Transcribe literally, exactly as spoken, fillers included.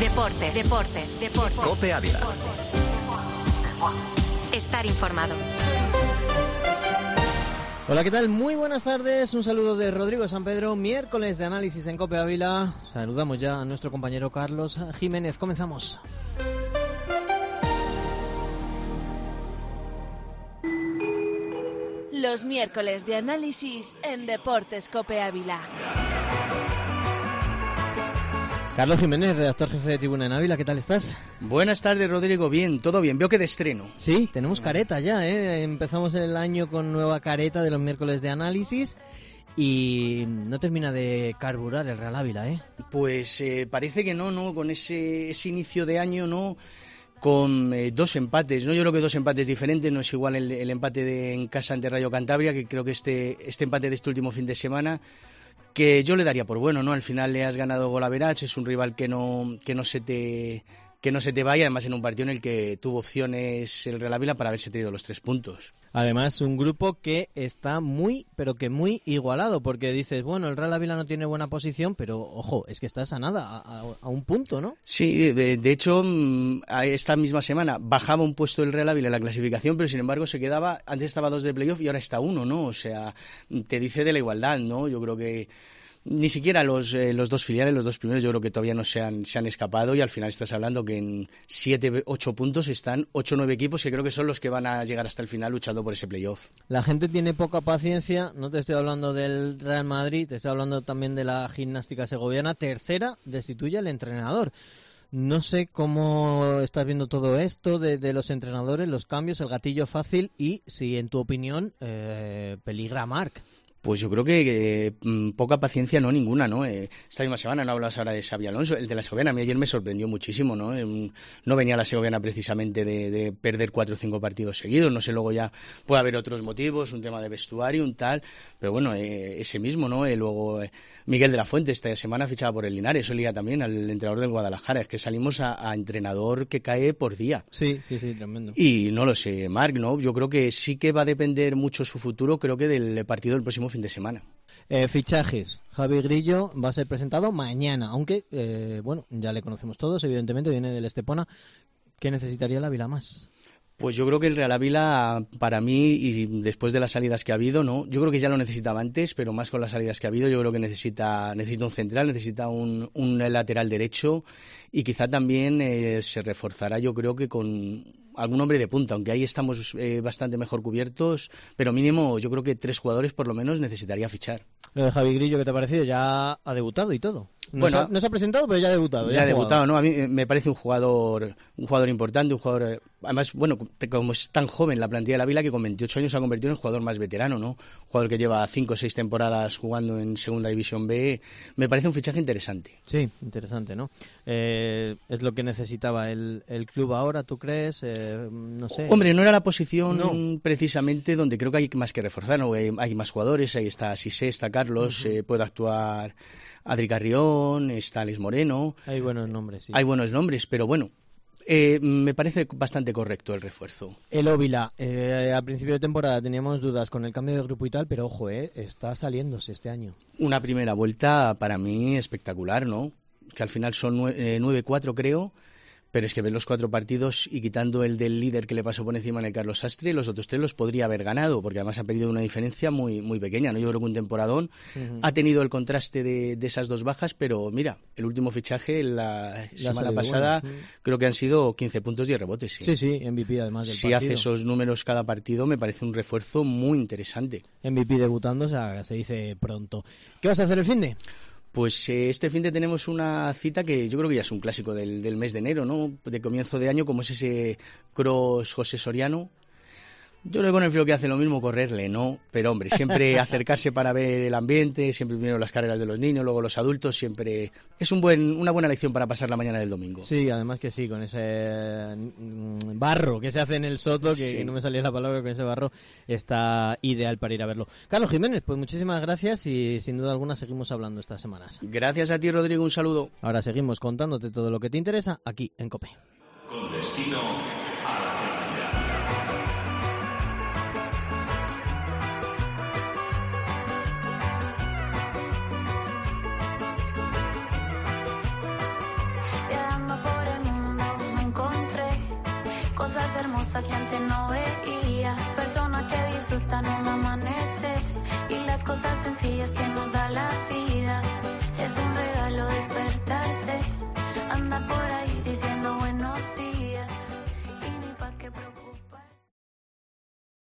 Deportes, deportes, deportes. COPE Ávila. Estar informado. Hola, ¿qué tal? Muy buenas tardes. Un saludo de Rodrigo San Pedro. Miércoles de análisis en COPE Ávila. Saludamos ya a nuestro compañero Carlos Jiménez. Comenzamos. Los miércoles de análisis en Deportes COPE Ávila. Carlos Jiménez, redactor jefe de Tribuna en Ávila, ¿qué tal estás? Buenas tardes, Rodrigo. Bien, todo bien. Veo que de estreno. Sí, tenemos careta ya, ¿eh? Empezamos el año con nueva careta de los miércoles de análisis y no termina de carburar el Real Ávila, ¿eh? Pues eh, parece que no, ¿no? Con ese, ese inicio de año, ¿no? Con eh, dos empates, ¿no? Yo creo que dos empates diferentes, no es igual el, el empate de, en casa ante Rayo Cantabria, que creo que este, este empate de este último fin de semana, que yo le daría por bueno, ¿no? Al final le has ganado gol average, es un rival que no, que no se te que no se te vaya, además en un partido en el que tuvo opciones el Real Ávila para haberse traído los tres puntos. Además, un grupo que está muy, pero que muy igualado, porque dices, bueno, el Real Ávila no tiene buena posición, pero ojo, es que estás a nada, a, a, a un punto, ¿no? Sí, de, de hecho, esta misma semana bajaba un puesto el Real Ávila en la clasificación, pero sin embargo se quedaba, antes estaba dos de playoff y ahora está uno, ¿no? O sea, te dice de la igualdad, ¿no? Yo creo que ni siquiera los, eh, los dos filiales, los dos primeros, yo creo que todavía no se han, se han escapado y al final estás hablando que en siete, ocho puntos están ocho o nueve equipos que creo que son los que van a llegar hasta el final luchando por ese playoff. La gente tiene poca paciencia, no te estoy hablando del Real Madrid, te estoy hablando también de la Gimnástica Segoviana, tercera, destituye al entrenador. No sé cómo estás viendo todo esto de, de los entrenadores, los cambios, el gatillo fácil y si en tu opinión eh, peligra Marc. Pues yo creo que eh, poca paciencia, no ninguna, ¿no? Eh, esta misma semana no hablas ahora de Xabi Alonso, el de la Segoviana, a mí ayer me sorprendió muchísimo, ¿no? Eh, no venía la Segoviana precisamente de, de perder cuatro o cinco partidos seguidos, no sé, luego ya puede haber otros motivos, un tema de vestuario, un tal, pero bueno, eh, ese mismo, ¿no? Eh, luego eh, Miguel de la Fuente esta semana fichaba por el Linares, eso liga también al entrenador del Guadalajara, es que salimos a, a entrenador que cae por día. Sí, sí, sí, tremendo. Y no lo sé, Marc, ¿no? Yo creo que sí que va a depender mucho su futuro, creo que del partido del próximo fin de semana. Eh, fichajes. Javi Grillo va a ser presentado mañana, aunque, eh, bueno, ya le conocemos todos, evidentemente, viene del Estepona. ¿Qué necesitaría el Ávila más? Pues yo creo que el Real Ávila, para mí, y después de las salidas que ha habido, ¿no? Yo creo que ya lo necesitaba antes, pero más con las salidas que ha habido, yo creo que necesita, necesita un central, necesita un, un lateral derecho y quizá también eh, se reforzará, yo creo que con algún hombre de punta, aunque ahí estamos eh, bastante mejor cubiertos, pero mínimo yo creo que tres jugadores por lo menos necesitaría fichar. Lo de Javi Grillo, ¿qué te ha parecido? Ya ha debutado y todo. No, bueno, se ha, no se ha presentado, pero ya ha debutado. Ya, ya ha debutado, ¿no? A mí me parece un jugador un jugador importante, un jugador... Además, bueno, como es tan joven la plantilla del Ávila, que con veintiocho años se ha convertido en el jugador más veterano, ¿no? Un jugador que lleva cinco o seis temporadas jugando en Segunda División B. Me parece un fichaje interesante. Sí, interesante, ¿no? Eh, es lo que necesitaba el, el club ahora, ¿tú crees? Eh, no sé. Hombre, no era la posición no. precisamente donde creo que hay más que reforzar, ¿no? Hay más jugadores, ahí está Sisé, está Carlos, uh-huh. eh, puede actuar Adri Carrión, está Alex Moreno. Hay buenos nombres, sí. Hay buenos nombres, pero bueno, eh, me parece bastante correcto el refuerzo. El Ávila, eh, a principio de temporada teníamos dudas con el cambio de grupo y tal, pero ojo, eh, está saliéndose este año. Una primera vuelta para mí espectacular, ¿no? Que al final son nueve cuatro, creo. Pero es que ves los cuatro partidos y quitando el del líder que le pasó por encima en el Carlos Sastre, los otros tres los podría haber ganado, porque además ha perdido una diferencia muy muy pequeña, ¿no? Yo creo que un temporadón uh-huh. ha tenido el contraste de, de esas dos bajas, pero mira, el último fichaje la, la semana pasada bueno, sí. creo que han sido quince puntos, diez rebotes. Sí, sí, sí M V P además del si partido. hace esos números cada partido me parece un refuerzo muy interesante. M V P debutando, o sea, se dice pronto. ¿Qué vas a hacer el finde? Pues eh, este fin de tenemos una cita que yo creo que ya es un clásico del, del mes de enero, ¿no? De comienzo de año, como es ese cross José Soriano. Yo creo que con el frío que hace lo mismo correrle, ¿no? Pero hombre, siempre acercarse para ver el ambiente, siempre primero las carreras de los niños, luego los adultos, siempre es un buen, una buena lección para pasar la mañana del domingo. Sí, además que sí, con ese barro que se hace en el Soto, que, sí. que no me salía la palabra, con ese barro está ideal para ir a verlo. Carlos Jiménez, pues muchísimas gracias y sin duda alguna seguimos hablando estas semanas. Gracias a ti, Rodrigo, un saludo. Ahora seguimos contándote todo lo que te interesa aquí en COPE. Con destino a la felicidad. Yeah, I'm a cosas hermosas que antes no veía, personas que disfrutan un amanecer y las cosas sencillas que nos da la vida. Es un regalo despertar.